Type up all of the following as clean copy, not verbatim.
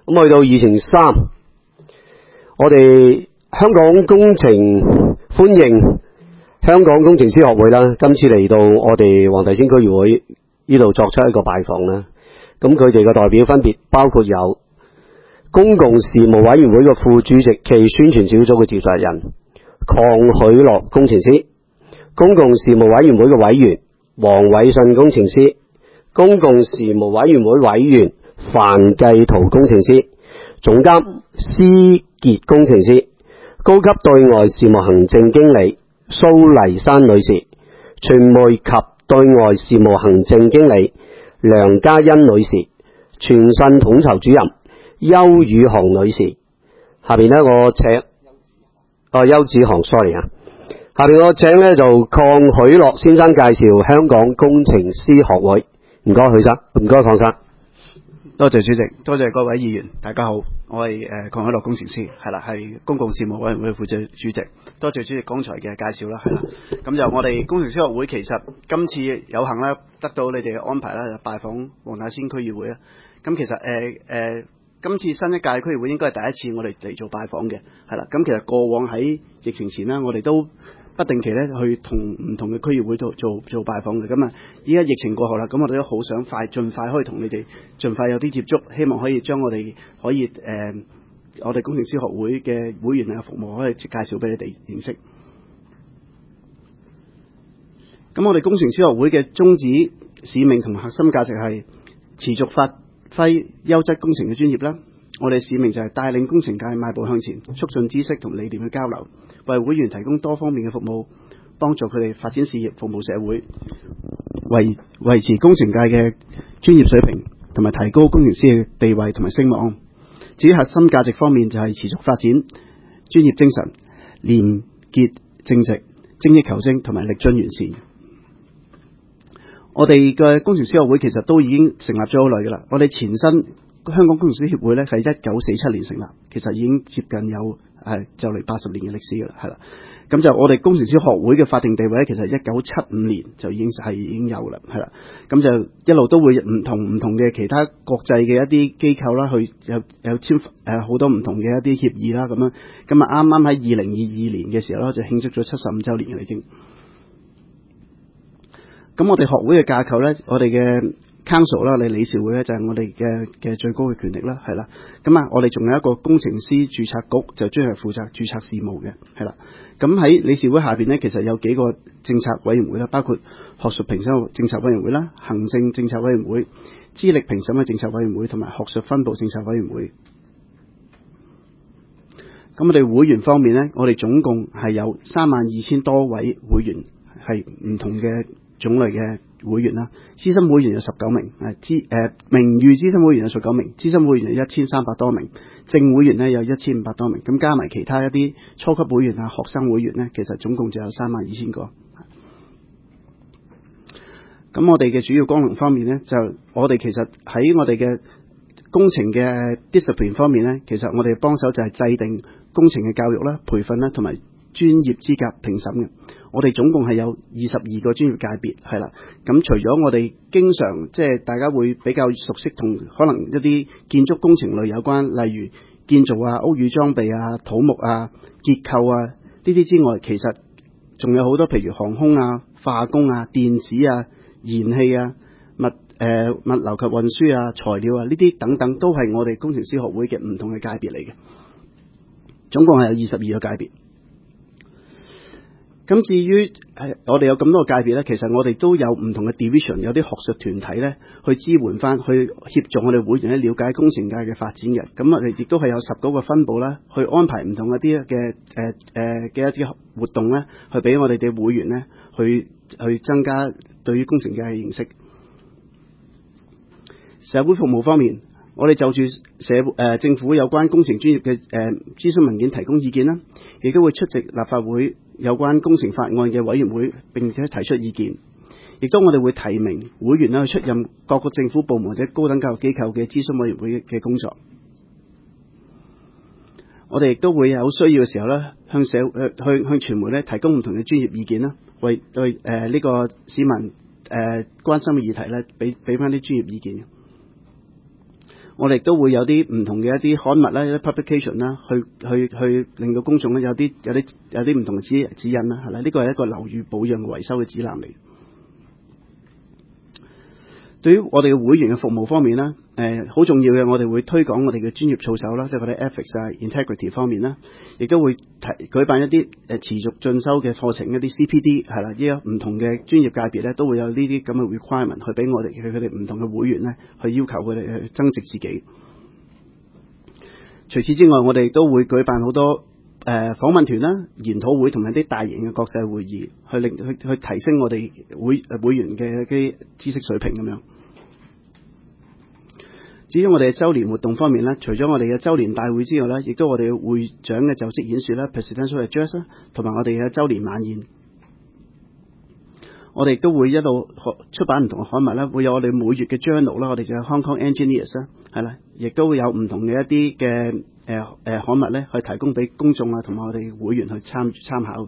咁去到議程3，我哋香港工程歡迎香港工程師學會啦，今次嚟到我哋黃大仙區議會呢度作出一個拜訪啦。咁佢哋嘅代表分別包括有公共事務委員會嘅副主席暨宣傳小組嘅召集人鄺許樂工程師，公共事務委員會嘅委員黃偉信工程師，公共事務委員會委員范繼圖工程師，總監施傑工程師，高級對外事務行政經理蘇麗珊女士，傳媒及對外事務行政經理梁嘉欣女士，傳訊統籌主任邱宇航女士。下邊呢，我請邱子航 sorry 啊。下邊我請呢就鄺許樂先生介紹香港工程師學會。唔該許生，唔該鄺生。 多謝主席，多謝各位議員，大家好，我係鄺許樂工程師，係啦，係公共事務委員會負責主席。多謝主席剛才嘅介紹啦，係啦。咁就我哋工程師學會其實今次有幸咧得到你哋嘅安排啦，拜訪黃大仙區議會啦。咁其實今次新一屆區議會應該係第一次我哋嚟做拜訪嘅，係啦。咁其實過往喺疫情前呢，我哋都不定期咧去同唔同嘅區議會做拜訪嘅。咁啊，依家疫情過後啦，咁我哋都好想盡快可以同你哋盡快有啲接觸，希望可以將我哋我哋工程師學會嘅會員啊服務可以介紹俾你哋認識。咁我哋工程師學會嘅宗旨、使命同核心價值係持續發揮優質工程嘅專業啦。我哋使命就係帶領工程界邁步向前，促進知識同理念嘅交流，為會員提供多方面嘅服務，幫助佢哋發展事業、服務社會，維持工程界嘅專業水平，同埋提高工程師嘅地位同埋聲望。至於核心價值方面，就係持續發展專業精神、廉潔正直、精益求精同埋力臻完善。我哋嘅工程師學會其實都已經成立咗好耐㗎啦。我哋前身香港工程師協會咧係1947年成立，其實已經接近有就嚟80年嘅歷史㗎啦，係啦。咁就我哋工程師學會嘅法定地位咧，其實1975年就已經有啦，係啦。咁就一路都會唔同嘅其他國際嘅一啲機構啦，去有簽好多唔同嘅一啲協議啦，咁樣。咁啊啱啱喺2022年嘅時候咧，就慶祝咗75週年嘅已經。咁我哋學會嘅架構咧，我哋嘅Council 啦，你理事會咧就係我哋嘅最高嘅權力啦，係啦。咁啊，我哋仲有一個工程師註冊局，就專係負責註冊事務嘅，係啦。咁喺理事會下邊咧，其實有幾個政策委員會啦，包括學術評審政策委員會啦、行政政策委員會、資歷評審嘅政策委員會同埋學術分部政策委員會。咁我哋會員方面咧，我哋總共係有32,000多位會員，係唔同嘅種類嘅會員啦。資深會員有19名，名譽資深會員有19名，資深會員有1300多名，正會員呢有1500多名，咁加埋其他一啲初級會員啊、學生會員呢，其實總共就有32,000個。咁我哋嘅主要功能方面呢，就我哋其實喺我哋嘅工程嘅 discipline 方面呢，其實我哋幫手就係制定工程嘅教育啦、培訓啦同埋專業資格評審嘅。我哋總共係有22個專業界別，係啦。咁除咗我哋經常即係大家會比較熟悉同可能一啲建築工程類有關，例如建造啊、屋宇裝備啊、土木啊、結構啊呢啲之外，其實仲有好多譬如航空啊、化工啊、電子啊、燃氣啊、物流及運輸啊、材料啊呢啲等等，都係我哋工程師學會嘅唔同嘅界別嚟嘅。總共係有22個界別。咁至於我哋有咁多個界別咧，其實我哋都有唔同嘅 division， 有啲學術團體咧去支援翻，去協助我哋會員咧了解工程界嘅發展嘅。咁我哋亦都係有19個分部啦，去安排唔同一啲嘅一啲活動咧，去俾我哋嘅會員咧去增加對於工程界嘅認識。社會服務方面，我哋就住政府有關工程專業嘅諮詢文件提供意見啦，亦都會出席立法會有關工程法案嘅委員會，並且提出意見。亦都我哋會提名會員啦去出任各個政府部門或者高等教育機構嘅諮詢委員會嘅工作。我哋亦都會有需要嘅時候咧，向傳媒咧提供唔同嘅專業意見啦，為呢個市民關心嘅議題咧，俾翻啲專業意見。 我哋都會有啲唔同嘅一啲刊物啦，一啲 publication 啦，去令到公眾咧有啲唔同嘅指引啦，係啦，呢個係一個樓宇保養維修嘅指南嚟。對於我哋嘅會員嘅服務方面啦，好重要嘅，我哋會推廣我哋嘅專業操守啦，即係嗰啲 ethics 啊、integrity 方面啦，亦都會舉辦一啲持續進修嘅課程，一啲 CPD 係啦，依家唔同嘅專業界別咧都會有呢啲咁嘅 requirement 去俾我哋佢哋唔同嘅會員咧去要求佢哋去增值自己。除此之外，我哋都會舉辦好多訪問團啦、研討會同埋啲大型嘅國際會議，去提升我哋會員嘅啲知識水平咁樣。至於我哋嘅周年活動方面咧，除咗我哋嘅周年大會之外咧，亦都我哋會長嘅就職演說啦 （Presidential Address） 啦，同埋我哋嘅周年晚宴。我哋亦都會一路出版唔同嘅刊物啦，會有我哋每月嘅 journal 啦，我哋就係 Hong Kong Engineers 啦，係啦，亦都會有唔同嘅一啲嘅刊物咧，去提供俾公眾啊同埋我哋會員去參考。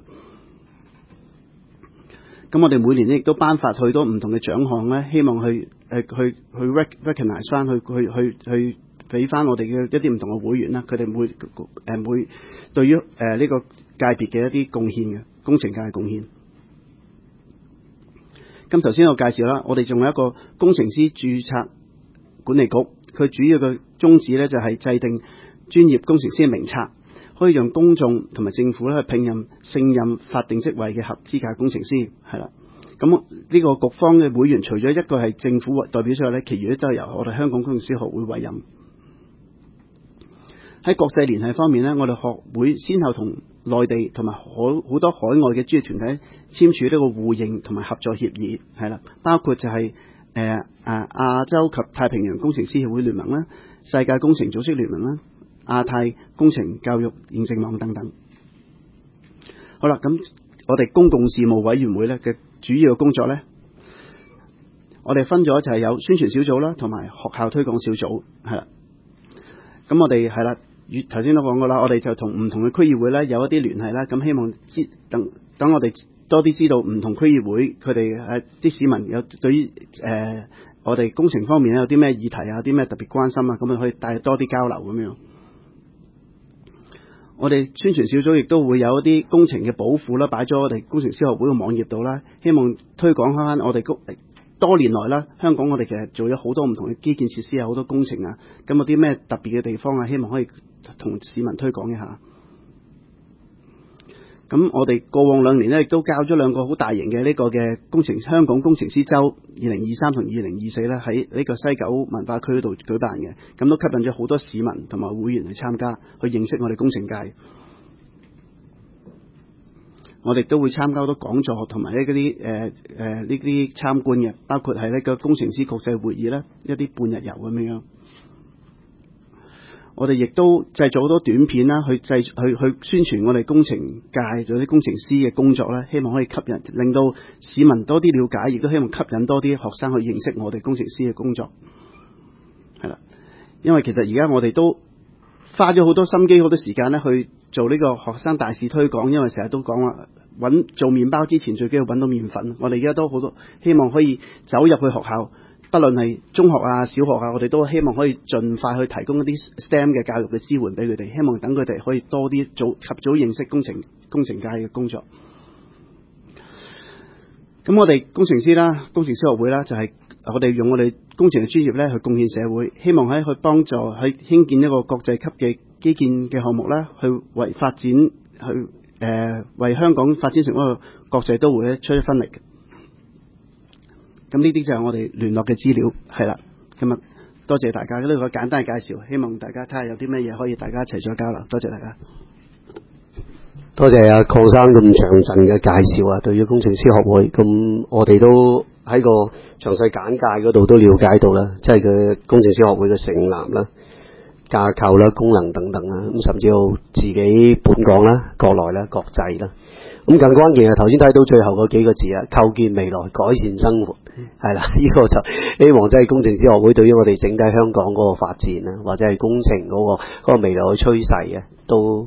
咁我哋每年亦都頒發許多唔同嘅獎項咧，希望去 recognize 翻，去俾翻我哋嘅一啲唔同嘅會員啦，佢哋每對於呢個界別嘅一啲貢獻嘅工程界嘅貢獻。咁頭先我介紹啦，我哋仲有一個工程師註冊管理局，佢主要嘅宗旨咧就係制定專業工程師嘅名冊，可以讓公眾同埋政府咧去聘任勝任法定職位嘅合資格工程師，係啦。咁呢個局方嘅會員，除咗一個係政府代表之外咧，其餘咧都係由我哋香港工程師學會委任。喺國際聯繫方面咧，我哋學會先後同內地同埋好多海外嘅專業團體簽署呢個互認同埋合作協議，係啦，包括就係亞洲及太平洋工程師協會聯盟啦、世界工程組織聯盟啦、亞太工程教育認證網等等。好啦，咁我哋公共事務委員會咧嘅主要嘅工作咧，我哋分咗就係有宣傳小組啦，同埋學校推廣小組，係啦。咁我哋係啦，頭先都講過啦，我哋就同唔同嘅區議會咧有一啲聯繫啦，咁希望等我哋多啲知道唔同區議會佢哋啲市民有對於我哋工程方面有啲咩議題啊，有啲咩特別關心啊，咁啊可以帶多啲交流咁樣。我哋宣傳小組亦都會有一啲工程嘅寶庫啦，擺咗我哋工程師學會嘅網頁度啦，希望推廣翻我哋多年來啦，香港我哋其實做咗好多唔同嘅基建設施啊，好多工程啊，咁有啲咩特別嘅地方啊，希望可以同市民推廣一下。咁我哋過往2年咧，亦都搞咗2個好大型嘅呢個嘅香港工程師周2023同2024咧，喺呢個西九文化區度舉辦嘅，咁都吸引咗好多市民同埋會員去參加，去認識我哋工程界。我哋都會參加好多講座同埋呢啲參觀嘅，包括係呢個工程師國際會議啦，一啲半日遊咁樣。我哋亦都製作好多短片啦，去宣傳我哋工程界做啲工程師嘅工作啦，希望可以吸引令到市民多啲了解，亦都希望吸引多啲學生去認識我哋工程師嘅工作。係啦，因為其實而家我哋都花咗好多心機、好多時間咧去做呢個學生大使推廣，因為成日都講話做麵包之前最緊要揾到麵粉。我哋而家都好多希望可以走入去學校，不論係中學啊、小學啊，我哋都希望可以盡快去提供一啲 STEM 嘅教育嘅支援俾佢哋，希望等佢哋可以多啲及早認識工程界嘅工作。咁我哋工程師啦、工程師學會啦，就係我哋用我哋工程嘅專業咧去貢獻社會，希望去幫助去興建一個國際級嘅基建嘅項目啦，去為發展為香港發展成一個國際都會咧出一分力嘅。咁呢啲就係我哋聯絡嘅資料，係啦。今日多謝大家呢個簡單嘅介紹，希望大家睇下有啲咩嘢可以大家一齊再交流。多謝大家。 多謝阿鄺生咁詳盡嘅介紹啊！對於工程師學會，咁我哋都喺個詳細簡介嗰度都了解到啦，即係佢工程師學會嘅成立啦、架構啦、功能等等啦，咁甚至到自己本港啦、國內啦、國際啦。咁更關鍵係頭先睇到最後嗰幾個字啊，構建未來，改善生活，係啦，呢個就希望即係工程師學會對於我哋整體香港嗰個發展啊，或者係工程嗰個未來嘅趨勢啊，都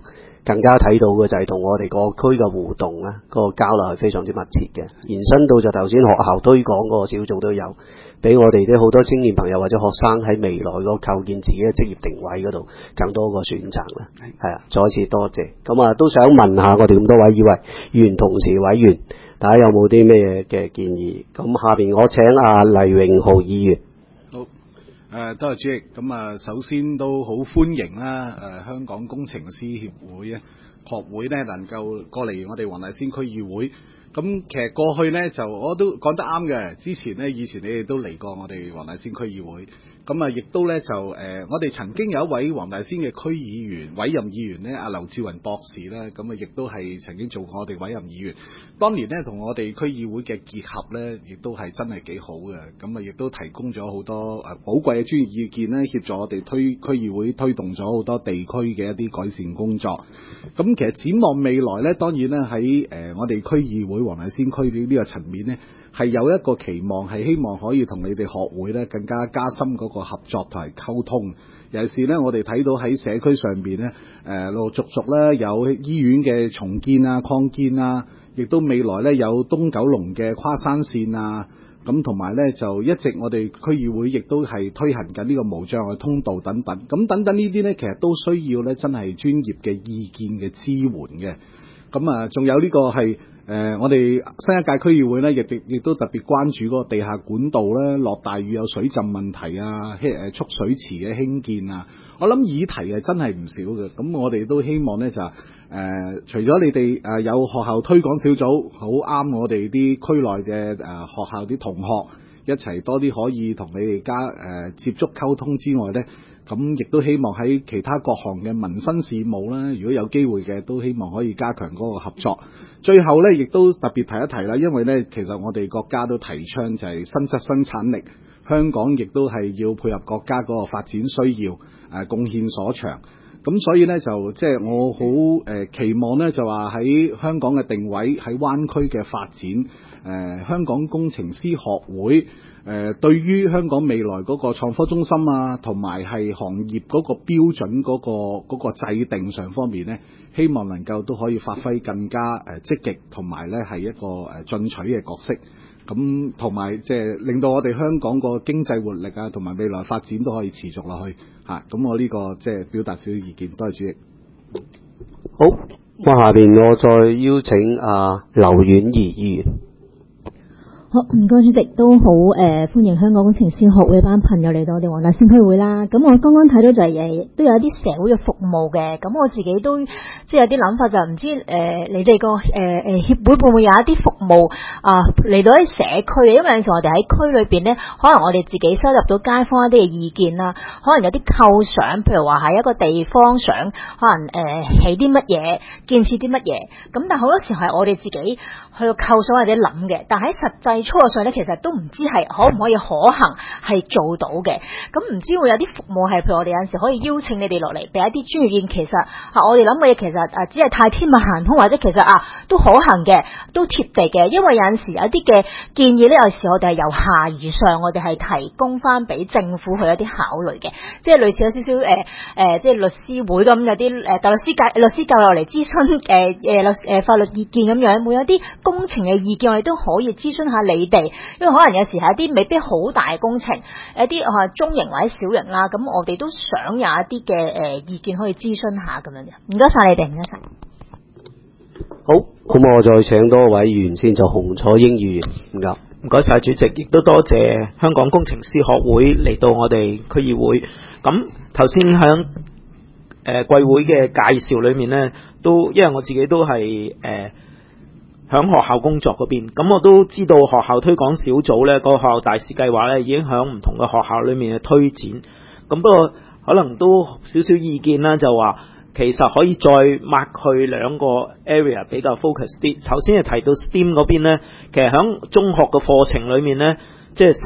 更加睇到嘅就係同我哋個區嘅互動啊，個交流係非常之密切嘅，延伸到就頭先學校推廣嗰個小組都有，俾我哋啲好多青年朋友或者學生喺未來個構建自己嘅職業定位嗰度更多個選擇啦。係啊，再一次多謝。咁啊，都想問下我哋咁多位議員同事委員，大家有冇啲咩嘅建議？咁下邊我請阿黎榮浩議員。 好，多謝主席。咁啊，首先都好歡迎啦，香港工程師協會啊學會咧能夠過嚟我哋黃大仙區議會。咁其實過去咧就我都講得啱嘅，之前咧以前你哋都嚟過我哋黃大仙區議會。咁啊，亦都咧就我哋曾經有一位黃大仙嘅區議員委任議員咧，阿劉志雲博士咧，咁啊亦都係曾經做過我哋委任議員。當年咧同我哋區議會嘅結合咧，亦都係真係幾好嘅。咁啊，亦都提供咗好多寶貴嘅專業意見咧，協助我哋區議會推動咗好多地區嘅一啲改善工作。咁其實展望未來咧，當然咧喺我哋區議會黃大仙區呢個層面咧，係有一個期望，係希望可以同你哋學會咧更加加深嗰個合作同埋溝通。尤其是咧，我哋睇到喺社區上邊咧，陸陸續續咧有醫院嘅重建啊、擴建啊，亦都未來咧有東九龍嘅跨山線啊，咁同埋咧就一直我哋區議會亦都係推行緊呢個無障礙通道等等。咁等等呢啲咧，其實都需要咧真係專業嘅意見嘅支援嘅。咁啊，仲有呢個係我哋新一屆區議會咧，亦都特別關注嗰個地下管道咧，落大雨有水浸問題啊，蓄水池嘅興建啊，我諗議題係真係唔少嘅。咁我哋都希望咧就除咗你哋有學校推廣小組，好啱我哋啲區內嘅學校啲同學一齊多啲可以同你哋接觸溝通之外咧。咁亦都希望喺其他各項嘅民生事務啦，如果有機會嘅，都希望可以加強嗰個合作。最後咧，亦都特別提一提啦，因為咧，其實我哋國家都提倡就係新質生產力，香港亦都係要配合國家嗰個發展需要，貢獻所長。咁所以咧就即係我好期望咧就話喺香港嘅定位喺灣區嘅發展，香港工程師學會。對於香港未來嗰個創科中心啊，同埋係行業嗰個標準嗰個制定上方面呢，希望能夠都可以發揮更加積極，同埋呢係一個進取嘅角色。咁同埋即係令到我哋香港個經濟活力啊，同埋未來發展都可以持續落去嚇。咁我呢個即係表達少少意見，多謝主席。 好，我下邊我再邀請阿劉婉儀議員。 好，唔該主席，都好歡迎香港工程師學會班朋友嚟到我哋黃大仙區會啦。咁我剛剛睇到就係都有一啲社會嘅服務嘅，咁我自己都即係有啲諗法，就唔知你哋個協會會唔會有一啲服務嚟到啲社區嘅？因為有陣時我哋喺區裏邊咧，可能我哋自己收集到街坊一啲嘅意見啦，可能有啲構想，譬如話喺一個地方想可能起啲乜嘢，建設啲乜嘢，咁但係好多時候係我哋自己去到構想或者諗嘅，但喺實際操作上咧，其實都唔知係可唔可以可行係做到嘅。咁唔知會有啲服務係，譬如我哋有陣時可以邀請你哋落嚟，俾一啲專業意見。其實我哋諗嘅嘢其實只係太天馬行空，或者其實都可行嘅，都貼地嘅。因為有陣時有一啲嘅建議咧，有時我哋係由下而上，我哋係提供翻俾政府去一啲考慮嘅，即係類似有少少即係律師會咁有啲大律師教落嚟諮詢法律意見咁樣，會有啲工程嘅意見，我哋都可以諮詢下你哋，因為可能有時係一啲未必好大嘅工程，一啲中型或者小型啦，咁我哋都想有一啲嘅意見可以諮詢下咁樣嘅。唔該晒你哋，唔該晒。 好，咁我再請多位議員先，就洪楚英議員。 唔該晒主席，亦都多謝香港工程師學會嚟到我哋區議會。咁頭先響貴會嘅介紹裏面呢，都因為我自己都係響學校工作嗰邊，咁我都知道學校推廣小組呢個學校大使計劃呢已經響唔同嘅學校裏面嘅推展。咁不過可能都少少意見啦，就話其實可以再擘去兩個 area 比較 focus 啲。首先係提到 STEAM 嗰邊呢，其實響中學嘅課程裏面呢，即係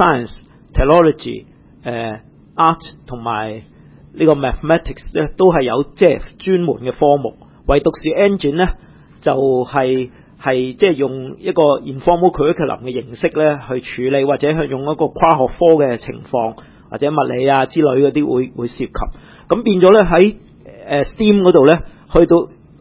science、technology、art 同埋呢個 mathematics 咧，都係有即係專門嘅科目。唯獨是 engine 呢，就係即係用一個 informal curriculum 嘅形式咧去處理，或者係用一個跨學科嘅情況，或者物理之類嗰啲會涉及。咁變咗咧喺STEAM 嗰度咧，去到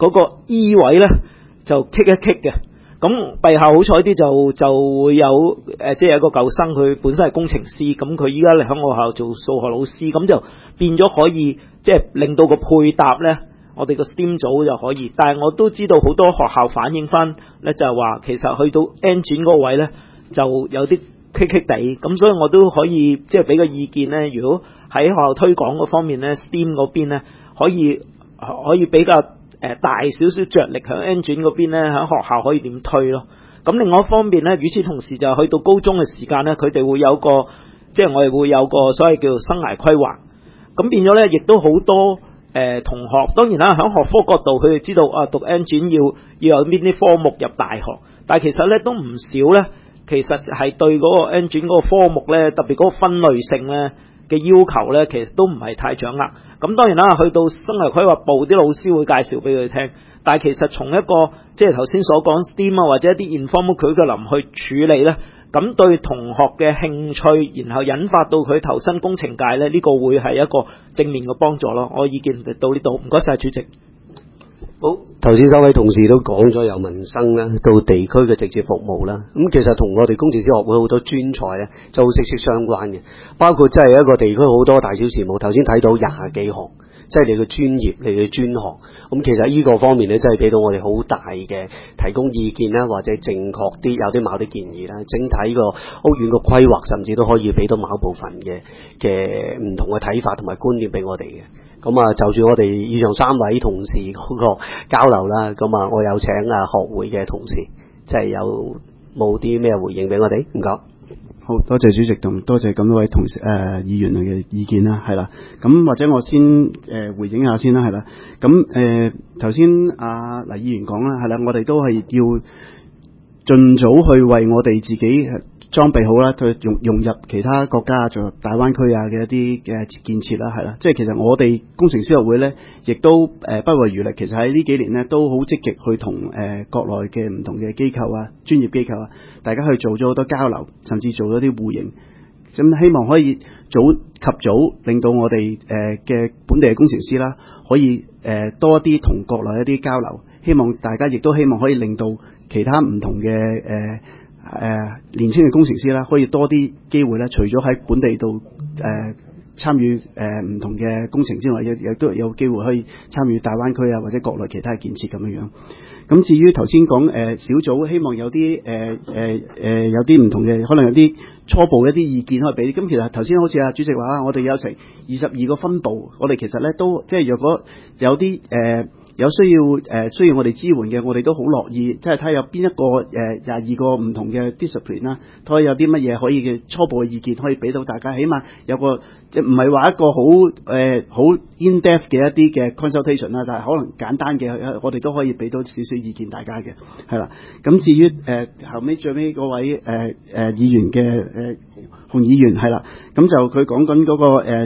嗰個 E 位咧就棘一棘嘅。咁陛下好彩啲就會有即係有一個舊生，佢本身係工程師，咁佢依家嚟響學校做數學老師，咁就變咗可以即係令到個配搭咧，我哋個 STEAM 組就可以。但係我都知道好多學校反映翻咧，就係話其實去到 engine 嗰位咧就有啲棘棘地，咁所以我都可以即係俾個意見咧。如果喺學校推廣嗰方面咧 ，STEAM 嗰邊咧可以比較大少少着力喺 engine 嗰邊咧，喺學校可以點推咯。咁另外一方面咧，與此同時就去到高中嘅時間咧，佢哋會有個即係我哋會有個所謂叫做生涯規劃。咁變咗咧，亦都好多同學，當然啦，喺學科角度佢哋知道啊，讀 engine 要有邊啲科目入大學，但係其實咧都唔少咧，其實係對嗰個 engine 嗰個科目咧，特別嗰個分類性咧嘅要求咧，其實都唔係太掌握。咁當然啦，去到生涯規劃部啲老師會介紹俾佢聽，但係其實從一個即係頭先所講 STEAM 啊，或者一啲 informal curriculum去處理咧，咁對同學嘅興趣，然後引發到佢投身工程界咧，呢個會係一個正面嘅幫助咯。我意見到呢度，唔該晒主席。 好，頭先三位同事都講咗由民生啦到地區嘅直接服務啦，咁其實同我哋工程師學會好多專才咧就好息息相關嘅，包括即係一個地區好多大小事務，頭先睇到20幾項，即係你嘅專業、你嘅專項，咁其實呢個方面咧真係俾到我哋好大嘅提供意見啦，或者正確啲有啲某啲建議啦，整體個屋苑嘅規劃甚至都可以俾到某部分嘅唔同嘅睇法同埋觀念俾我哋嘅。咁啊，就住我哋以上三位同事嗰個交流啦，咁啊，我有請學會嘅同事，即係有冇啲咩回應俾我哋？唔該。 好多謝主席同多謝咁多位同事議員嘅意見啦，係啦。咁或者我先回應下先啦，係啦。咁頭先黎議員講啦，係啦，我哋都係要盡早去為我哋自己裝備好啦，去融入其他國家做大灣區啊嘅一啲嘅建設啦，係啦。即係其實我哋工程師學會咧，亦都不遺餘力。其實喺呢幾年咧，都好積極去同國內嘅唔同嘅機構啊、專業機構啊，大家去做咗好多交流，甚至做咗啲互認。咁希望可以及早令到我哋嘅本地嘅工程師啦，可以多一啲同國內一啲交流。希望大家亦都希望可以令到其他唔同嘅年輕嘅工程師啦，可以多啲機會咧，除咗喺本地度參與唔同嘅工程之外，亦都有機會可以參與大灣區啊，或者國內其他嘅建設咁樣樣。咁至於頭先講小組，希望有啲有啲唔同嘅，可能有啲初步一啲意見可以俾。咁其實頭先好似主席話，我哋有成22個分部，我哋其實咧都即係若果有啲有需要我哋支援嘅，我哋都好樂意，即係睇下有邊一個22個唔同嘅 discipline 啦，睇下有啲乜嘢可以嘅初步嘅意見可以俾到大家，起碼有個即係唔係話一個好 in depth 嘅一啲嘅 consultation 啦，但係可能簡單嘅，我哋都可以俾到少少意見大家嘅，係啦。咁至於後尾最尾嗰位議員嘅洪議員係啦，咁就佢講緊嗰個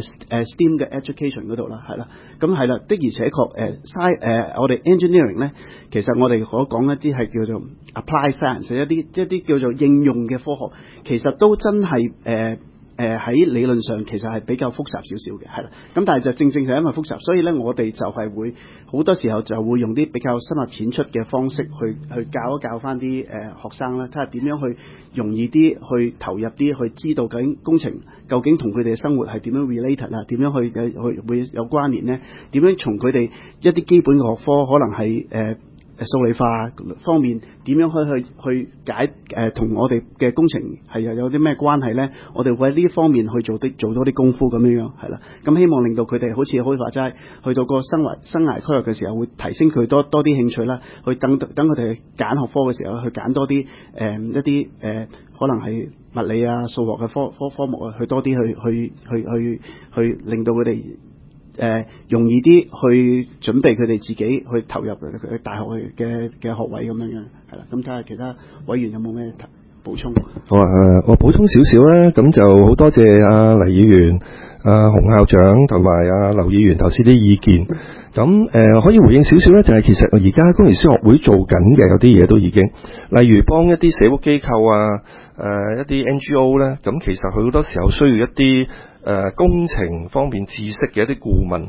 STEAM 嘅 education 嗰度啦，係啦，咁係啦，的而且確我哋 engineering 咧，其實我哋所講一啲係叫做 apply science， 一啲叫做應用嘅科學，其實都真係喺理論上其實係比較複雜少少嘅，係啦。咁但係就正係因為複雜，所以咧我哋就係會好多時候就會用啲比較深入淺出嘅方式去教翻啲學生啦，睇下點樣去容易啲去投入啲，去知道究竟工程究竟同佢哋嘅生活係點樣 related 啊，點樣去會有關聯咧？點樣從佢哋一啲基本嘅學科可能係數理化方面點樣去解同我哋嘅工程係又有啲咩關係咧？我哋會喺呢方面去做多啲功夫咁樣係啦。咁希望令到佢哋好似可以話齋，去到個生涯規劃嘅時候，會提升佢多啲興趣啦。去等佢哋揀學科嘅時候，去揀多啲一啲可能係物理啊、數學嘅科目啊，去多啲去令到佢哋容易啲去準備佢哋自己去投入佢大學嘅學位咁樣樣，係啦。咁睇下其他委員有冇咩補充？ 好啊，我補充少少啦。咁就好多謝黎議員、洪校長同埋劉議員頭先啲意見。咁可以回應少少咧，就係其實而家工程師學會做緊嘅有啲嘢都已經，例如幫一啲社福機構啊、一啲 NGO 咧，咁其實佢好多時候需要一啲工程方面知識嘅一啲顧問。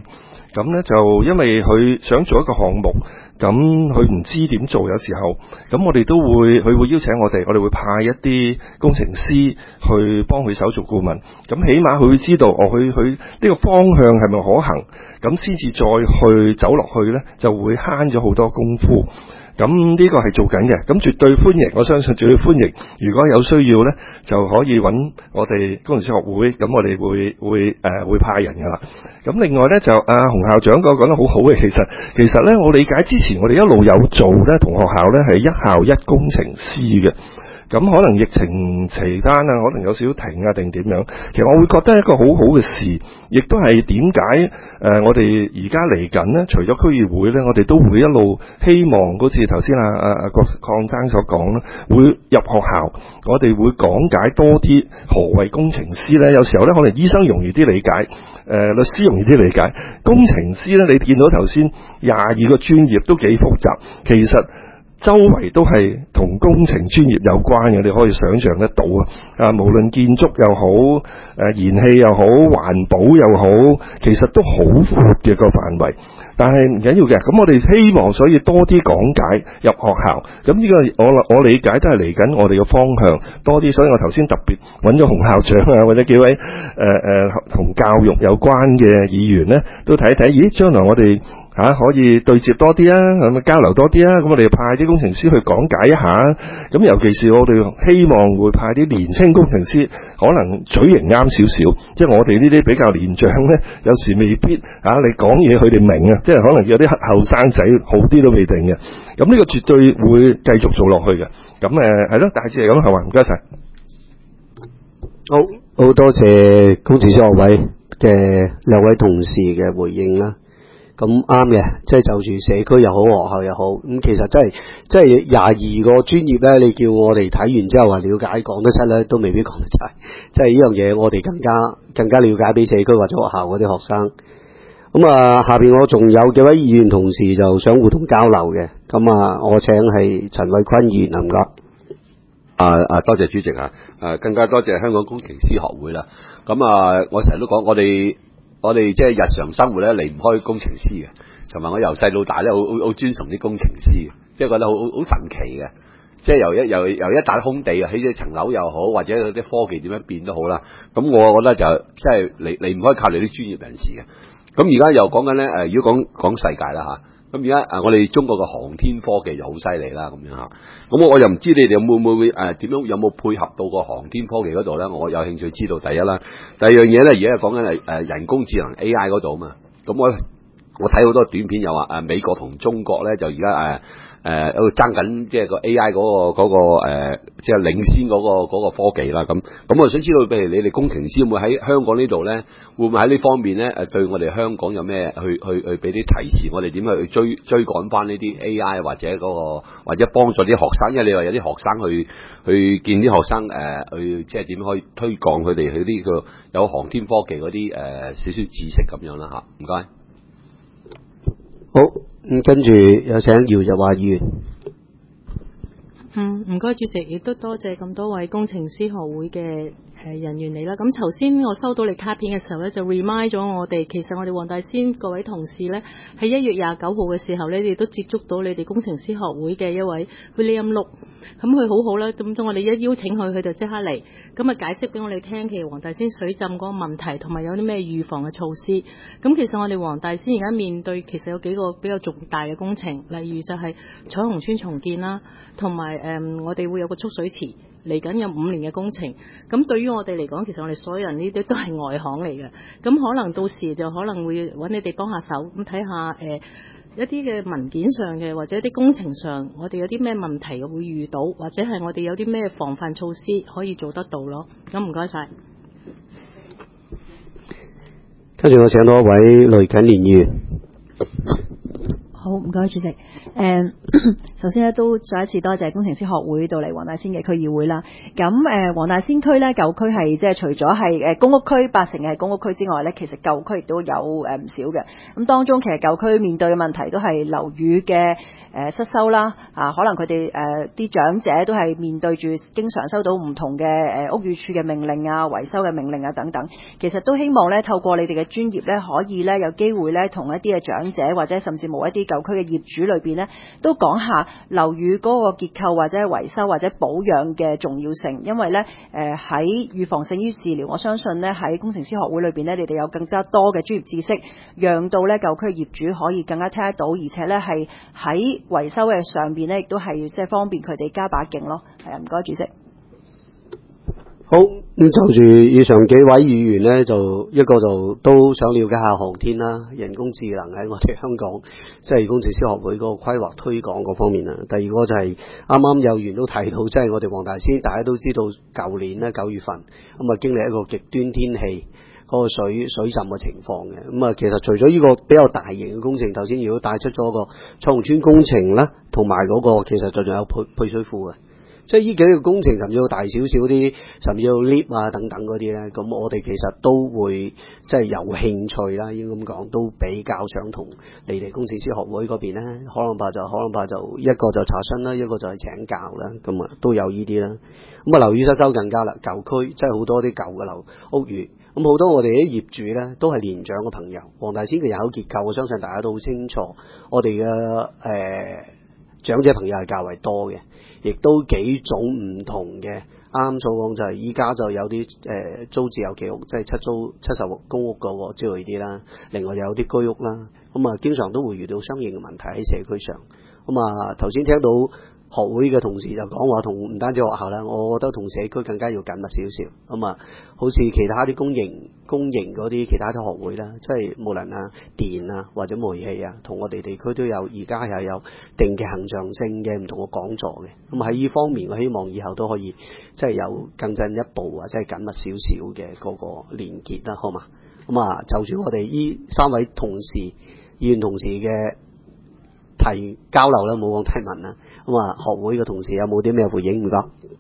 咁咧就因為佢想做一個項目，咁佢唔知點做，有時候咁我哋都會佢會邀請我哋會派一啲工程師去幫佢手做顧問，咁起碼佢會知道佢呢個方向係咪可行，咁先至再去走落去咧，就會慳咗好多功夫。咁呢個係做緊嘅，咁絕對歡迎，我相信絕對歡迎。如果有需要呢，就可以揾我哋工程師學會，咁我哋會派人噶啦。咁另外呢，就洪校長講得好好嘅，其實呢，我理解之前我哋一路有做呢，同學校呢係一校一工程師嘅。咁可能疫情期間可能有少少停定點樣，其實我會覺得係一個好好嘅事，亦都係點解我哋而家嚟緊呢，除咗區議會呢，我哋都會一路希望好似頭先郭鄺生所講啦，會入學校，我哋會講解多啲何謂工程師呢。有時候呢，可能醫生容易啲理解，律師容易啲理解，工程師呢，你見到頭先22個專業都幾複雜，其實周圍都係同工程專業有關嘅，你可以想象得到無論建築又好，燃氣又好，環保又好，其實都好闊嘅個範圍。但係唔緊要嘅，咁我哋希望所以多啲講解入學校，咁呢個我理解都係嚟緊我哋嘅方向多啲，所以我頭先特別揾咗洪校長或者幾位同教育有關嘅議員呢，都睇一睇，咦，將來我哋可以對接多啲咁交流多啲咁我哋派啲工程師去講解一下，咁尤其是我哋希望會派啲年輕工程師，可能嘴型啱少少，即係我哋呢啲比較年長呢，有時未必你講嘢佢哋明即係可能有啲後生仔好啲都未定嘅，咁呢個絕對會繼續做落去嘅，咁係咯，大致係咁係嘛，唔該晒。 好多謝工程師學會嘅兩位同事嘅回應啦。咁啱嘅，即係就住社區又好，學校又好，咁其實真係22個專業咧，你叫我哋睇完之後話了解講得出咧，都未必講得出。即係呢樣嘢，我哋更加了解俾社區或者學校嗰啲學生。咁下邊我仲有幾位議員同事就想互動交流嘅，咁我請係陳偉坤議員，唔該。 多謝主席更加多謝香港工程師學會啦。咁我成日都講，我哋即係日常生活咧離唔開工程師嘅，同埋我由細到大咧好尊崇啲工程師嘅，即係覺得好神奇嘅。即係由一笪空地起咗層樓又好，或者啲科技點樣變都好啦。咁我覺得就即係離唔開靠你啲專業人士嘅。咁而家又講緊咧如果講世界啦咁而家我哋中國嘅航天科技就好犀利啦咁樣嚇。咁我又唔知你哋會唔會點樣有冇配合到個航天科技嗰度咧？我有興趣知道第一啦。第二樣嘢咧，而家講緊係人工智能 AI 嗰度啊嘛。咁我睇好多短片又話美國同中國咧就而家喺度爭緊即係個 AI 嗰個即係領先嗰個科技啦。咁我想知道，譬如你哋工程師會唔會喺香港呢度咧，會唔會喺呢方面咧對我哋香港有咩去俾啲提示，我哋點去追趕翻呢啲 AI 或者或者幫助啲學生，因為你話有啲學生去見啲學生去即係點可以推廣佢哋去呢個有航天科技嗰啲少少知識咁樣啦嚇。唔該。 好，跟住有請姚日華議員。 唔該主席，亦都多謝咁多位工程師學會嘅人員嚟啦。咁頭先我收到你卡片嘅時候咧，就 remind 咗我哋，其實我哋黃大仙各位同事咧，喺1月29號嘅時候咧，你哋都接觸到你哋工程師學會嘅一位 William Look， 咁佢好好啦。咁我哋一邀請佢就即刻嚟，咁解釋俾我哋聽，其實黃大仙水浸嗰個問題，同埋有啲咩預防嘅措施。咁其實我哋黃大仙而家面對其實有幾個比較重大嘅工程，例如就係彩虹村重建啦，同埋我哋會有個蓄水池，嚟緊有5年嘅工程。咁對於我哋嚟講，其實我哋所有人呢啲都係外行嚟嘅。咁可能到時就可能會揾你哋幫下手，咁睇下一啲嘅文件上嘅，或者啲工程上，我哋有啲咩問題會遇到，或者係我哋有啲咩防範措施可以做得到咯。咁唔該晒。 跟住我請多一位雷啟蓮議員。 好，唔該主席。首先咧都再一次多謝工程師學會到嚟黃大仙嘅區議會啦。咁黃大仙區咧舊區係即係除咗係公屋區8成係公屋區之外咧，其實舊區亦都有唔少嘅。咁當中其實舊區面對嘅問題都係樓宇嘅失修啦，可能佢哋啲長者都係面對住經常收到唔同嘅屋宇署嘅命令啊、維修嘅命令啊等等。其實都希望咧透過你哋嘅專業咧，可以咧有機會咧同一啲嘅長者或者甚至冇一啲舊區嘅業主裏邊咧，都講下樓宇嗰個結構或者維修或者保養嘅重要性。因為咧喺預防勝於治療，我相信咧喺工程師學會裏邊咧，你哋有更加多嘅專業知識，讓到咧舊區業主可以更加聽得到，而且咧係喺維修嘅上邊咧，亦都係即係方便佢哋加把勁咯。係啊，唔該主席。 好，咁就住以上幾位議員呢，就一個就都想了解下航天啦、人工智能喺我哋香港即係工程師學會嗰個規劃推廣嗰方面啦。第二個就係啱啱有員都提到，即係我哋黃大仙，大家都知道舊年呢9月份咁啊經歷一個極端天氣嗰個水浸嘅情況嘅。咁啊其實除咗呢個比較大型嘅工程，頭先如果帶出咗個彩虹村工程啦，同埋嗰個其實仲有配水庫嘅。即係呢幾個工程，甚至要大少少啲，甚至要 lift 啊等等嗰啲咧，咁我哋其實都會即係有興趣啦，應該咁講，都比較想同你哋工程師學會嗰邊咧，可能怕就一個就查詢啦，一個就係請教啦，咁啊都有呢啲啦。咁啊樓宇失修更加啦，舊區即係好多啲舊嘅樓屋宇，咁好多我哋啲業主咧都係年長嘅朋友。黃大仙嘅人口結構，我相信大家都好清楚，我哋嘅長者朋友係較為多嘅。亦都幾種唔同嘅，啱所講就係依家就有啲租自有其屋，即係70公屋嗰個之類啲啦。另外有啲居屋啦，咁啊經常都會遇到相應嘅問題喺社區上。咁啊頭先聽到學會嘅同事就講話，同唔單止學校啦，我覺得同社區更加要緊密少少。咁啊，好似其他啲公營嗰啲其他啲學會啦，即係無論啊電啊或者煤氣啊，同我哋地區都有而家又有定期恆常性嘅唔同嘅講座嘅。咁喺呢方面，我希望以後都可以即係有更進一步或者係緊密少少嘅嗰個連結啦，好嘛？咁啊，就住我哋呢3位同事議員同事嘅提交流啦，冇講提問啦。咁啊，學會嘅同事有冇啲咩回應？唔該。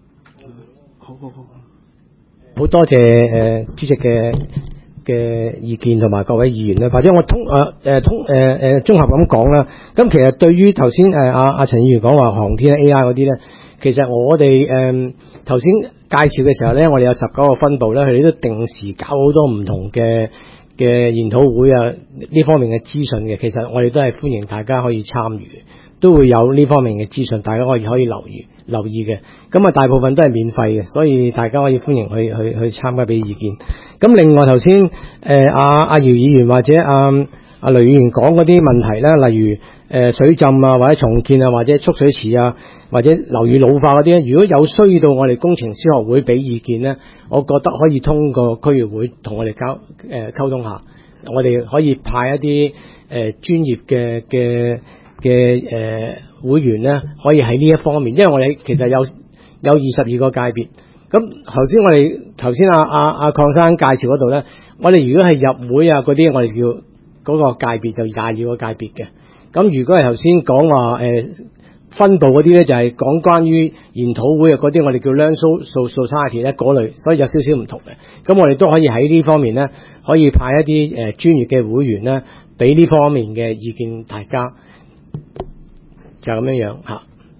好多謝主席嘅意見同埋各位議員咧，或者我綜合咁講啦。咁其實對於頭先阿陳議員講話航天 AI 嗰啲咧，其實我哋頭先介紹嘅時候咧，我哋有19個分部咧，佢哋都定時搞好多唔同嘅研討會啊，呢方面嘅資訊嘅。其實我哋都係歡迎大家可以參與，都會有呢方面嘅資訊，大家可以留意嘅。咁啊，大部分都係免費嘅，所以大家可以歡迎去參加俾意見。咁另外頭先阿姚議員或者阿雷議員講嗰啲問題咧，例如水浸啊，或者重建啊，或者蓄水池啊，或者樓宇老化嗰啲咧，如果有需要到我哋工程師學會俾意見咧，我覺得可以通過區議會同我哋溝通下，我哋可以派一啲專業嘅會員咧，可以喺呢一方面，因為我哋其實有22個界別。咁頭先阿鄺生介紹嗰度咧，我哋如果係入會啊嗰啲，我哋叫嗰個界別就22個界別嘅。咁如果係頭先講話分部嗰啲咧，就係講關於研討會啊嗰啲，我哋叫 Learn Society 咧嗰類，所以有少少唔同嘅。咁我哋都可以喺呢方面咧，可以派一啲專業嘅會員咧，俾呢方面嘅意見大家，就咁樣吓。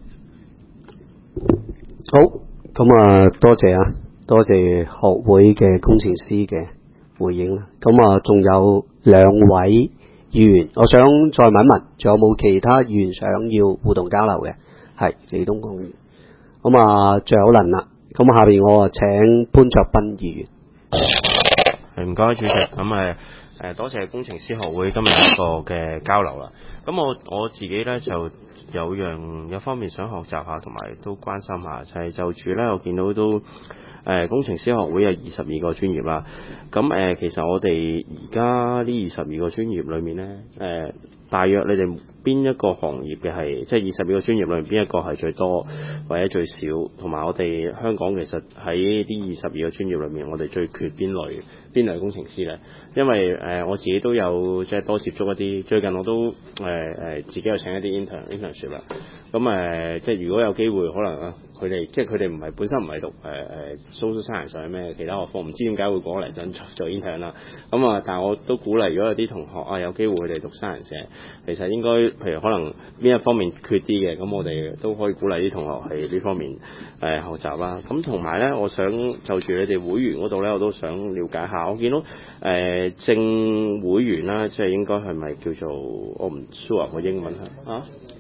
好。咁啊，多謝學會嘅工程師嘅回應啦。咁啊，仲有2位議員，我想再問一問，仲有冇其他議員想要互動交流嘅？係李東公議員。咁啊，最後輪啦。咁下邊我請潘卓斌議員。 唔該，主席。咁多謝工程師學會今日一個嘅交流啦。咁我自己咧就有方面想學習下，同埋都關心下，就住咧，我見到都工程師學會有22個專業啦。咁其實我哋而家呢22個專業裏面咧，大約你哋邊一個行業嘅係即係22個專業裏面邊一個係最多或者最少，同埋我哋香港其實喺啲22個專業裏面，我哋最缺邊類工程師咧？因為我自己都有即係多接觸一啲，最近我都自己有請一啲 internship 啦。咁即係如果有機會，可能佢哋唔係本身唔係讀social science 上咩其他學科，唔知點解會過嚟想做 intern 啦。咁但係我都鼓勵，如果有啲同學有機會佢哋讀 science，其實應該譬如可能邊一方面缺啲嘅，咁我哋都可以鼓勵啲同學喺呢方面學習啦。咁同埋咧，我想就住你哋會員嗰度咧，我都想了解下。我見到正會員啦，即係應該係咪叫做我唔 sure 個英文係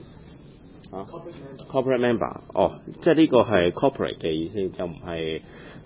corporate member 即係呢個係 corporate 嘅意思，又唔係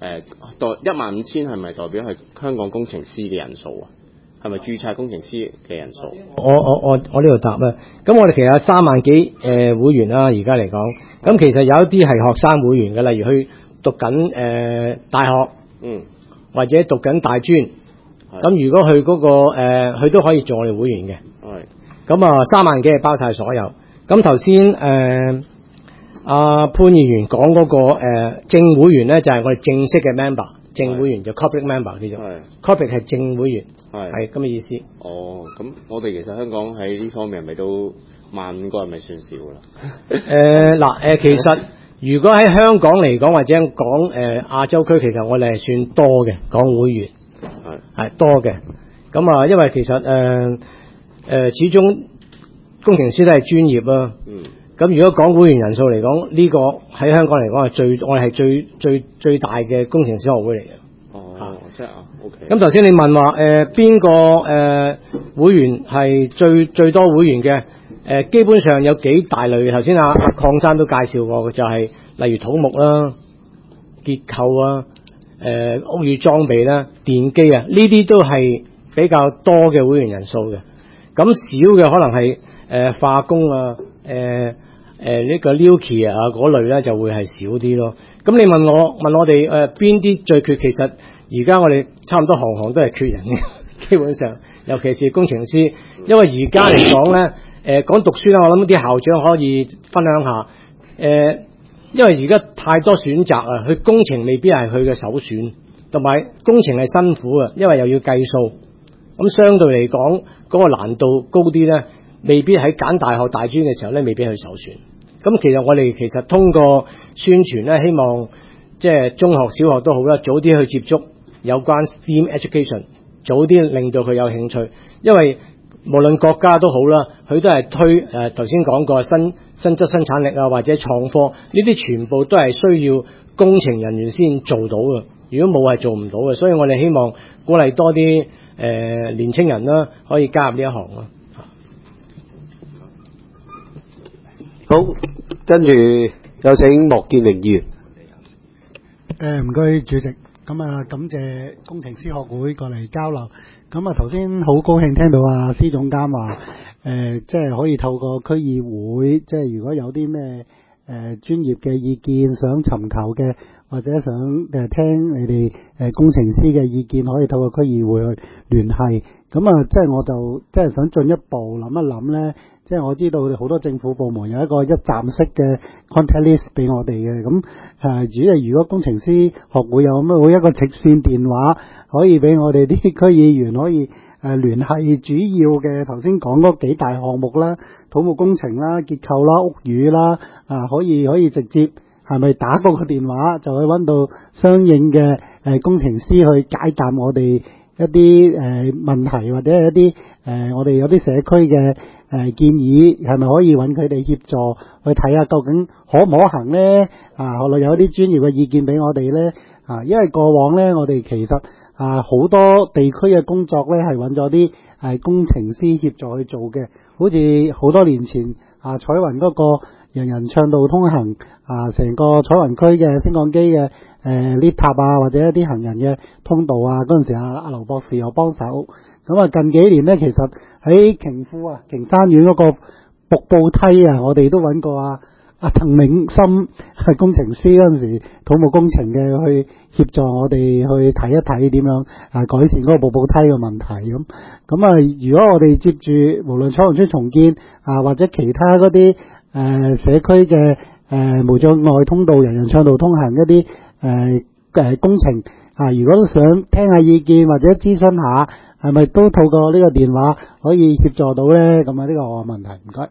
15000係咪代表係香港工程師嘅人數啊？係咪註冊工程師嘅人數？ 我呢度答啦。咁我哋其實有3萬幾會員啦，而家嚟講，咁其實有一啲係學生會員嘅，例如去讀緊大學，或者讀緊大專，咁如果佢嗰個佢都可以做我哋會員嘅。咁3萬幾係包晒所有。咁頭先潘議員講嗰個正會員咧，就係我哋正式嘅 member， 正會員就 corporate member 叫做 corporate 係正會員，係咁嘅意思。 咁我哋其實香港喺呢方面係咪都15000個係咪算少啦？ 其實如果喺香港嚟講，或者講亞洲區，其實我哋係算多嘅講會員，係多嘅。咁因為其實始終工程師都係專業啊。咁如果講會員人數嚟講，呢個喺香港嚟講係我哋係最大嘅工程師學會嚟嘅。 即係OK。 咁頭先你問話邊個會員係最多會員嘅？基本上有幾大類。頭先阿鄺生都介紹過嘅，就係例如土木啦、結構啊、屋宇裝備啦、電機啊，呢啲都係比較多嘅會員人數嘅。咁少嘅可能係化工啊、呢個 Luki 啊嗰類咧就會係少啲咯。咁你問我哋邊啲最缺？其實而家我哋差唔多行行都係缺人嘅，基本上，尤其是工程師。因為而家嚟講咧，講讀書咧，我諗啲校長可以分享下。因為而家太多選擇啊，佢工程未必係佢嘅首選，同埋工程係辛苦啊，因為又要計數。咁相對嚟講，嗰個難度高啲咧，未必喺揀大學大專嘅時候咧，未必係首選。咁其實我哋其實通過宣傳咧，希望即係中學、小學都好啦，早啲去接觸有關 STEM education， 早啲令到佢有興趣。因為無論國家都好啦，佢都係推頭先講過新質生產力啊，或者創科呢啲全部都係需要工程人員先做到嘅。如果冇係做唔到嘅，所以我哋希望鼓勵多啲年青人啦，可以加入呢一行咯。 好，跟住有請莫建寧議員。 唔該主席，咁感謝工程師學會過嚟交流。咁頭先好高興聽到司總監話，即係可以透過區議會，即係如果有啲咩專業嘅意見想尋求嘅，或者想聽你哋工程師嘅意見，可以透過區議會去聯繫。咁即係我就即係想進一步諗一諗咧。即係我知道好多政府部門有一個一站式嘅 contact list 俾我哋嘅，咁如果工程師學會有冇一個直線電話可以俾我哋啲區議員可以聯繫主要嘅頭先講嗰幾大項目啦，土木工程啦、結構啦、屋宇啦，可以直接係咪打嗰個電話就可以揾到相應嘅工程師去解答我哋一啲問題，或者係一啲我哋有啲社區嘅建議，係咪可以揾佢哋協助去睇下究竟可唔可行呢？可能有啲專業嘅意見俾我哋呢。因為過往呢，我哋其實好多地區嘅工作呢係揾咗啲工程師協助去做嘅，好似好多年前彩雲嗰個人人暢道通行成個彩雲區嘅升降機嘅lift 塔或者一啲行人嘅通道嗰陣時阿劉博士又幫手。咁近幾年呢，其實喺瓊山苑嗰個瀑布梯我哋都揾過阿滕銘森係工程師嗰陣時，土木工程嘅去協助我哋去睇一睇點樣改善嗰個步步梯嘅問題咁。咁啊，如果我哋接住無論彩虹村重建或者其他嗰啲社區嘅無障礙通道、人人暢道通行一啲工程如果都想聽下意見或者諮詢下，係咪都透過呢個電話可以協助到咧？咁啊，呢個我嘅問題，唔該。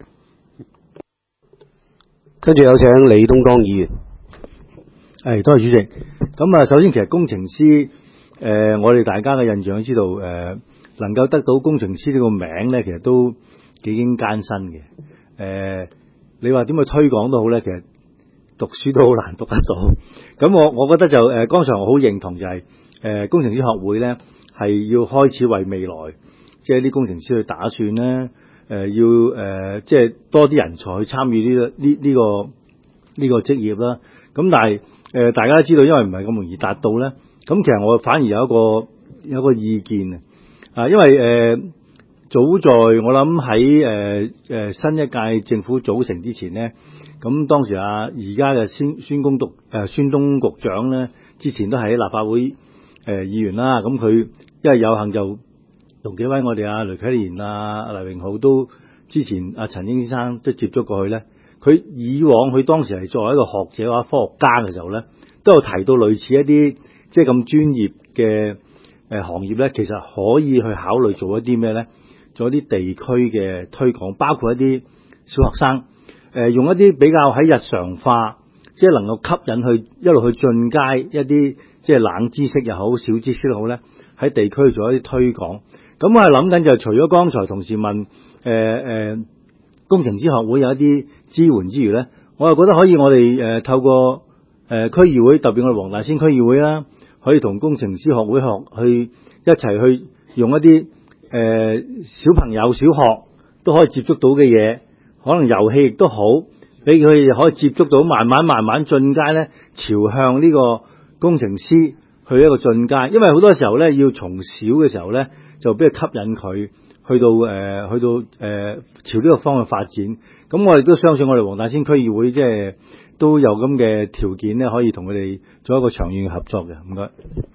跟住有請李東江議員。 多謝主席。咁啊，首先其實工程師我哋大家嘅印象都知道能夠得到工程師呢個名咧，其實都幾經艱辛嘅。你話點去推廣都好咧，其實讀書都好難讀得到。咁我覺得就剛才我好認同就係工程師學會咧係要開始為未來即係啲工程師去打算咧。要即係多啲人才去參與呢個職業啦。咁但係大家都知道，因為唔係咁容易達到咧。咁其實我反而有一個意見因為早在我諗喺新一屆政府組成之前咧，咁當時而家嘅孫東局長咧，之前都係喺立法會議員啦。咁佢因為有幸就同幾位我哋雷啟蓮黎榮浩都之前陳英先生都接觸過去咧，佢以往佢當時係作為一個學者或者科學家嘅時候咧，都有提到類似一啲即係咁專業嘅行業咧，其實可以去考慮做一啲咩咧？做一啲地區嘅推廣，包括一啲小學生用一啲比較喺日常化，即係能夠吸引去一路去進階一啲即係冷知識又好、小知識都好咧，喺地區做一啲推廣。咁我係諗緊就除咗剛才同事問工程師學會有一啲支援之餘咧，我又覺得可以我哋透過區議會，特別我哋黃大仙區議會啦，可以同工程師學會去一齊去用一啲小朋友小學都可以接觸到嘅嘢，可能遊戲亦都好，俾佢哋可以接觸到，慢慢進階咧，朝向呢個工程師去一個進階。因為好多時候咧，要從小嘅時候咧，就比較吸引佢去到朝呢個方向發展。咁我哋都相信我哋黃大仙區議會即係都有咁嘅條件咧，可以同佢哋做一個長遠嘅合作嘅。唔該。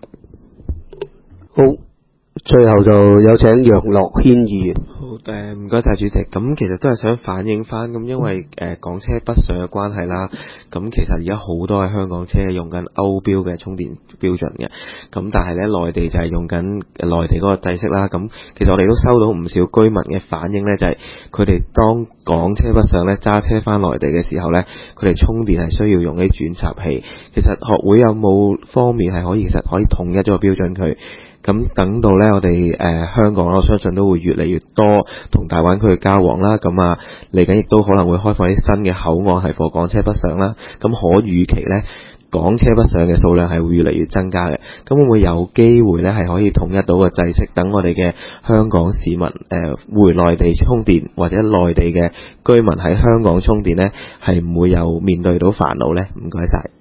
好。最後就有請楊樂軒議員。 好，唔該晒主席。咁其實都係想反映翻，咁因為港車北上嘅關係啦，咁其實而家好多嘅香港車用緊歐標嘅充電標準嘅，咁但係咧內地就係用緊內地嗰個制式啦。咁其實我哋都收到唔少居民嘅反應咧，就係佢哋當港車北上咧揸車翻內地嘅時候咧，佢哋充電係需要用啲轉插器。其實學會有冇方面係可以統一咗個標準佢？咁等到咧，我哋香港我相信都會越嚟越多同大灣區嘅交往啦。咁嚟緊亦都可能會開放啲新嘅口岸係畀港車北上啦。咁可預期咧，港車北上嘅數量係會越嚟越增加嘅。咁會唔會有機會咧係可以統一到個制式，等我哋嘅香港市民回內地充電，或者內地嘅居民喺香港充電咧，係唔會有面對到煩惱咧？唔該晒。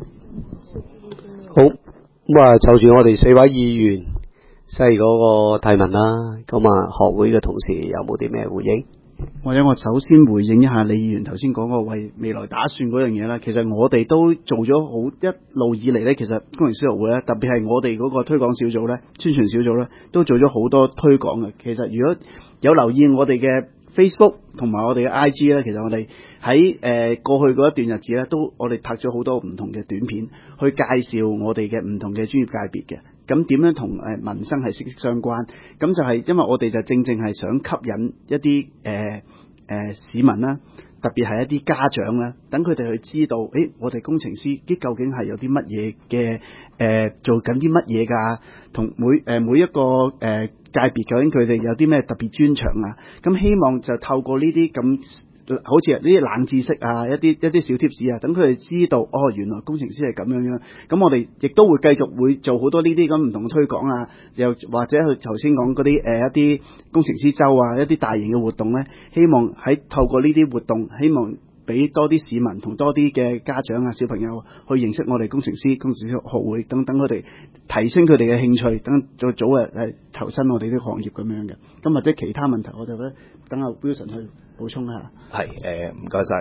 好。咁就住我哋4位議員嗰個提問啦，咁學會嘅同事有冇啲咩回應？ 或者我首先回應一下李議員頭先講個為未來打算嗰樣嘢啦。其實我哋都做咗好一路以嚟咧，其實工程師學會咧，特別係我哋嗰個推廣小組咧、宣傳小組咧，都做咗好多推廣嘅。其實如果有留意我哋嘅 Facebook 同埋我哋嘅 IG 咧，其實我哋喺過去嗰一段日子咧，都我哋拍咗好多唔同嘅短片，去介紹我哋嘅唔同嘅專業界別嘅。咁點樣同民生係息息相關？咁就係因為我哋就正係想吸引一啲市民啦，特別係一啲家長啦，等佢哋去知道，我哋工程師究竟係有啲乜嘢嘅做緊啲乜嘢㗎？同每一個界別究竟佢哋有啲咩特別專長啊？咁希望就透過呢啲咁，好似呢啲冷知識啊，一啲小貼士啊，等佢哋知道原來工程師係咁樣。咁我哋亦都會繼續會做好多呢啲咁唔同嘅推廣啊，又或者佢頭先講嗰啲一啲工程師周啊，一啲大型嘅活動咧，希望喺透過呢啲活動，希望俾多啲市民同多啲嘅家長啊、小朋友去認識我哋工程師學會，等佢哋提升佢哋嘅興趣，等早投身我哋啲行業咁樣嘅。咁或者其他問題，我就咧等阿 Wilson 去補充一下。 係唔該晒。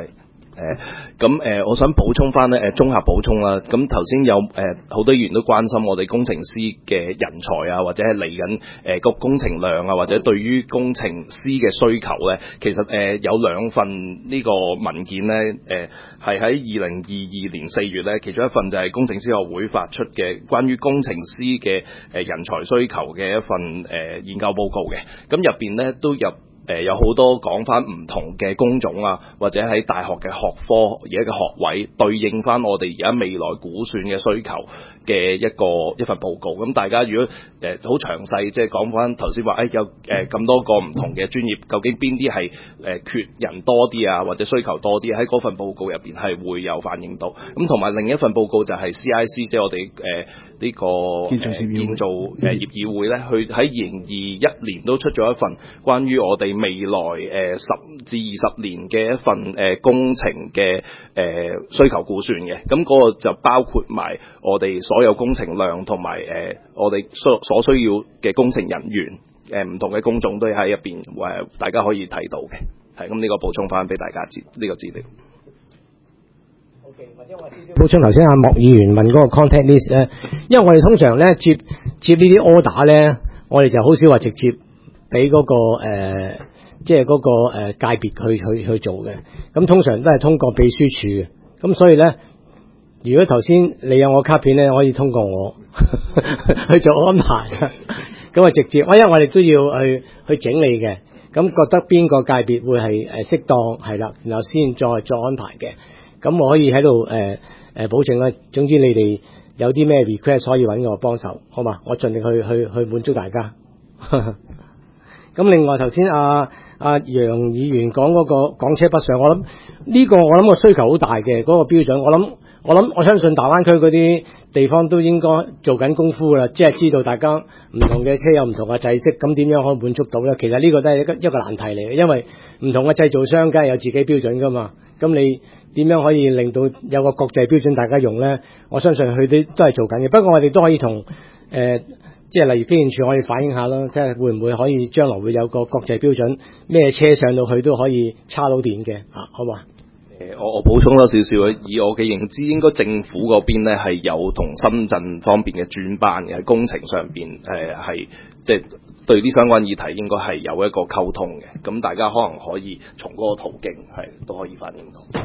我想補充翻咧，綜合補充啦。咁頭先有好多議員都關心我哋工程師嘅人才啊，或者係嚟緊個工程量啊，或者對於工程師嘅需求咧，其實有兩份呢個文件咧，係喺2022年4月咧，其中一份就係工程師學會發出嘅關於工程師嘅人才需求嘅一份研究報告嘅，咁入邊咧都有好多講翻唔同嘅工種啊，或者喺大學嘅學科而家嘅學位對應翻我哋而家未來估算嘅需求嘅一份報告。咁大家如果好詳細即係講翻頭先話有咁多個唔同嘅專業，究竟邊啲係缺人多啲啊，或者需求多啲，喺嗰份報告入邊係會有反映到。咁同埋另一份報告就係 CIC， 即係我哋呢個建造業議會咧，佢喺2021年都出咗一份關於我哋未來10至20年嘅一份工程嘅需求估算嘅。咁嗰個就包括埋我哋所有工程量同埋我哋所需要嘅工程人員唔同嘅工種都喺入邊大家可以睇到嘅。係咁，呢個補充翻俾大家呢個資料。 補充頭先阿莫議員問嗰個 contact list 咧，因為我哋通常咧接呢啲 order 咧，我哋就好少話直接俾嗰個即係嗰個界別去做嘅。咁通常都係通過秘書處嘅。咁所以咧，如果頭先你有我卡片咧，可以通過我去做安排。咁啊直接，因為我哋都要去整理嘅。咁覺得邊個界別會係適當係啦，然後先再安排嘅。咁我可以喺度保證啦。總之你哋有啲咩 request 可以揾我幫手，好嘛？我盡力去滿足大家。咁另外頭先阿楊議員講嗰個港車北上，我諗個需求好大嘅嗰個標準，我相信大灣區嗰啲地方都應該做緊功夫啦，即係知道大家唔同嘅車有唔同嘅制式，咁點樣可以滿足到咧？其實呢個都係一個難題嚟嘅，因為唔同嘅製造商梗係有自己標準噶嘛。咁你點樣可以令到有個國際標準大家用咧？我相信佢哋都係做緊嘅。不過我哋都可以同即係例如機電署可以反映下啦，睇下會唔會可以將來會有個國際標準，咩車上到去都可以叉到電嘅好嘛？ 我補充多少少，以我嘅認知，應該政府嗰邊咧係有同深圳方面嘅專班嘅，喺工程上邊係即係對啲相關議題應該係有一個溝通嘅。咁大家可能可以從嗰個途徑都可以反映到。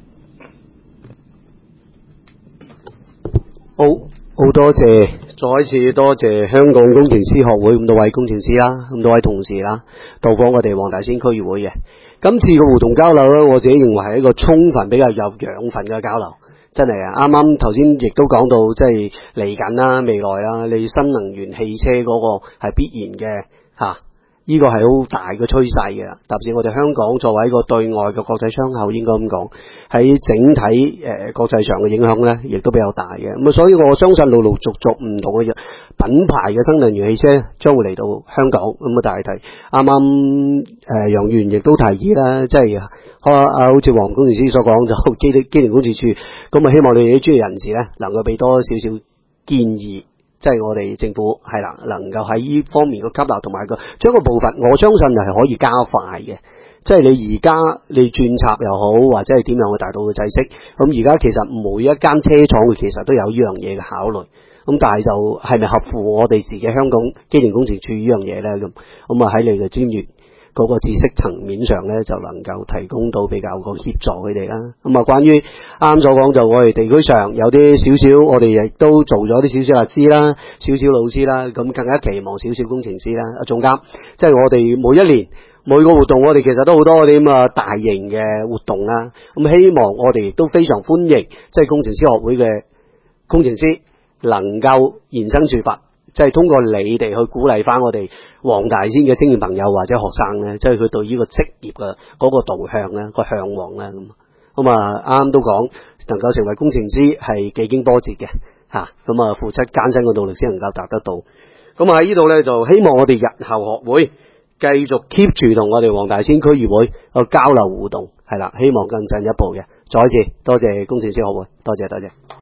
好多謝，再一次多謝香港工程師學會咁多位工程師啦，咁多位同事啦，到訪我哋黃大仙區議會嘅。今次嘅互動交流咧，我自己認為係一個充分比較有養分嘅交流，真係啊！啱啱頭先亦都講到，即係嚟緊啦，未來啦，你新能源汽車嗰個係必然嘅呢個係好大嘅趨勢嘅，特別我哋香港作為一個對外嘅國際窗口，應該咁講，喺整體國際上嘅影響咧，亦都比較大嘅。咁所以我相信陸陸續續唔同嘅品牌嘅新能源汽車將會嚟到香港。咁大題啱啱楊議員亦都提議啦，即係好似黃工程師所講，就機電工程署咁希望你哋啲專業人士咧，能夠俾多少少建議。即係我哋政府係啦，能夠喺呢方面嘅吸納同埋將個步伐，我相信係可以加快嘅。即係你而家你轉插又好，或者係點樣去達到嘅制式。咁而家其實每一間車廠佢其實都有呢樣嘢嘅考慮。咁但係就係咪合乎我哋自己香港機電工程署呢樣嘢咧？咁喺你嘅專業嗰個知識層面上咧，就能夠提供到比較個協助佢哋啦。關於啱所講，就我哋地區上有啲少少，我哋亦都做咗啲少少律師啦、少少老師啦，咁更加期望少少工程師啦、總監。即係我哋每一年每個活動，我哋其實都好多啲咁啊大型嘅活動啦。咁希望我哋亦都非常歡迎，即係工程師學會嘅工程師能夠現身說法。即係通過你哋去鼓勵翻我哋黃大仙嘅青年朋友或者學生咧，即係佢對呢個職業嘅嗰個導向咧、個向往咧咁啱啱都講能夠成為工程師係幾經波折嘅付出艱辛嘅努力先能夠達得到。咁喺呢度咧就希望我哋日後學會繼續 keep 住同我哋黃大仙區議會個交流互動係啦，希望更進一步嘅。再一次多謝工程師學會，多謝。